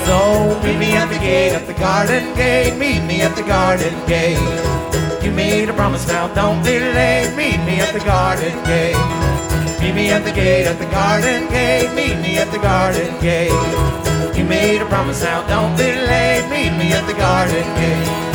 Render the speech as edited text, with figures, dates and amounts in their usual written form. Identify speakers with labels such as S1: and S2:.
S1: So meet me at the gate, at the garden gate. Meet me at the garden gate. You made a promise, now don't be late. Meet me at the garden gate. Meet me at the gate, at the garden gate. Meet me at the garden gate. You made a promise, now don't be late. Meet me at the garden gate.